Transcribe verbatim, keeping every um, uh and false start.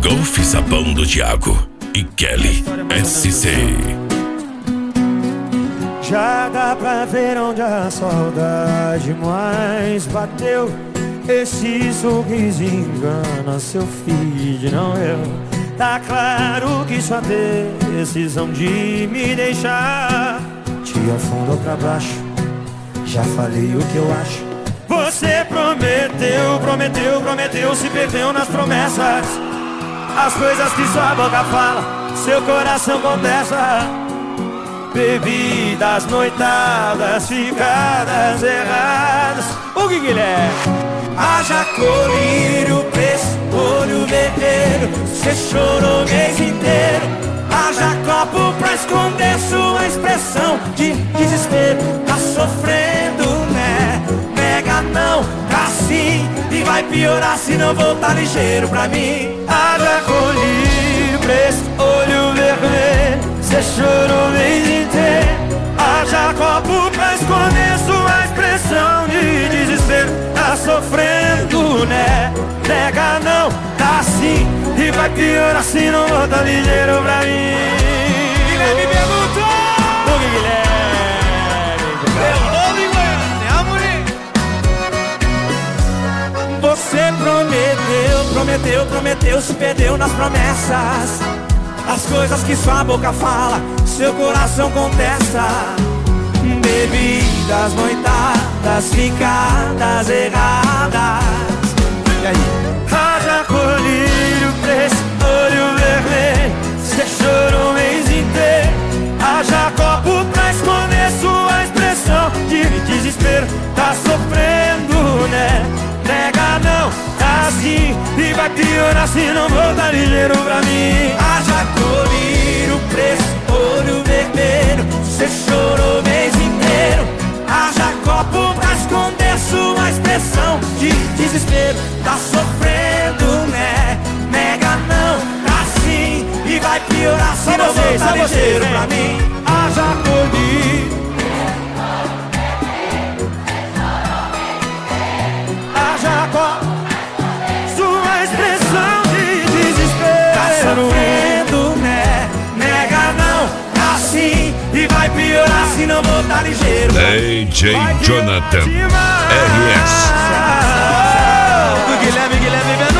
Golf Sabão do Thiago e Kelly S C. Já dá pra ver onde a saudade mais bateu. Esse sorriso engana seu feed, não eu. Tá claro que sua decisão de me deixar te afundou pra baixo. Já falei o que eu acho. Você prometeu, prometeu, prometeu, se perdeu nas promessas. As coisas que sua boca fala, seu coração contesta. Bebidas, noitadas, ficadas erradas. O que Guilherme? Haja colírio, preço, olho vermelho. Cê chorou o mês inteiro. Haja copo pra esconder sua expressão de desespero. Tá sofrendo, né? Nega não, tá sim. E vai piorar se não voltar ligeiro pra mim. Haja colírio, preço, olho vermelho. Cê chorou o mês inteiro. Haja copo pra esconder sua expressão de desespero. Tá sofrendo, né? Nega não, tá sim. E vai piorar se não volta ligeiro pra mim. Guilherme perguntou. O que Guilherme? Meu nome, Goiânia, amor. Você prometeu, prometeu, prometeu, se perdeu nas promessas. As coisas que sua boca fala, seu coração contesta. Bebidas, noitadas, ficadas erradas. E aí? Haja colírio, preço, olho vermelho. Cê chorou o mês inteiro. Haja copo pra esconder sua expressão de desespero. Tá sofrendo, né? Nega não, tá assim. E vai piorar se não voltar ligeiro pra mim. Haja colírio, preço, olho vermelho. Cê chorou o mês inteiro. Haja copo pra esconder sua expressão de desespero. Tá sofrendo, né? Nega não, tá sim. E vai piorar se não voltar ligeiro pra mim. Haja colírio. Haja copo, sua expressão de desespero. Tá sofrendo, né? Nega não, tá sim. E vai piorar se não voltar ligeiro. D J Jonathan R S. Do Guilherme, Guilherme